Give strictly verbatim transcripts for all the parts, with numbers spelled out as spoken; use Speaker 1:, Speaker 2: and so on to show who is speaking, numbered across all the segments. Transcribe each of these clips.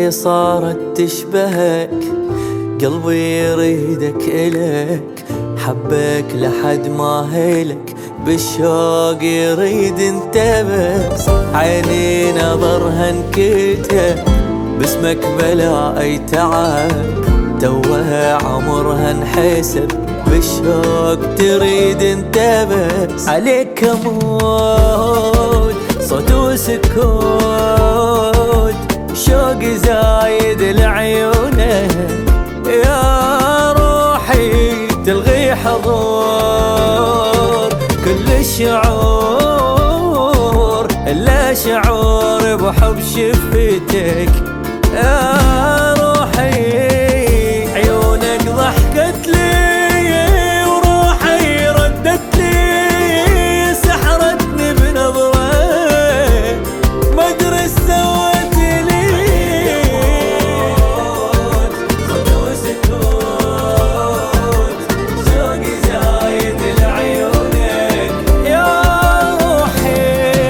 Speaker 1: اللي صارت تشبهك، قلبي يريدك إلك، حبك لحد ما هيلك، بالشوق يريد انت بس، عيني نظرها انكتب، باسمك بلا اي تعب، توها عمرها انحسب، بالشوق تريد انت بس، عليك اموت صوت وسكوت، شوقي زايد لعيونك، يا روحي تلغي حضور كل الشعور، الا شعور بحب شفتك، يا روحي عيونك ضحكت لي وروحي ردت لي، سحرتني بنظرة ما ادري ايش سوت لي، صوت وسكوت شوقي زايد لعيونك يا روحي.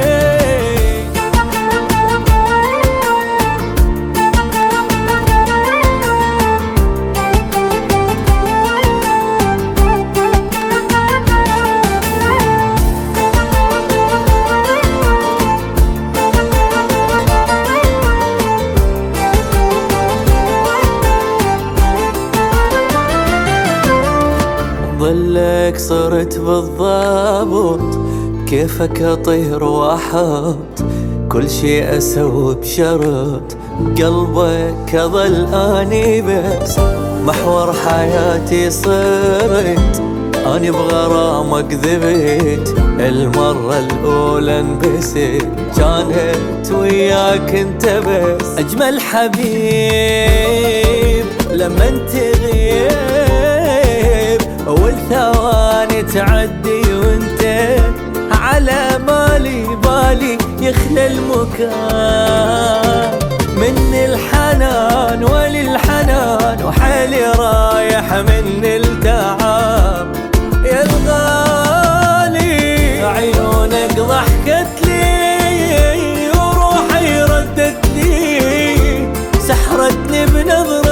Speaker 1: ظلك صرت بالضبط، كيفك اطير واحط، كل شي اسوي بشرط، قلبك اظل اني بس، محور حياتي صرت، اني بغرامك ذبت، المرة الاولى انبسط، كانت وياك انت بس، اجمل حبيب لما انت غيب، والثواني تعدي وانت على مالي بالي، يخلى المكان من الحنان وللحنان، وحالي رايح من التعب يا الغالي، عيونك ضحكت لي وروحي ردت لي، سحرتني بنظرة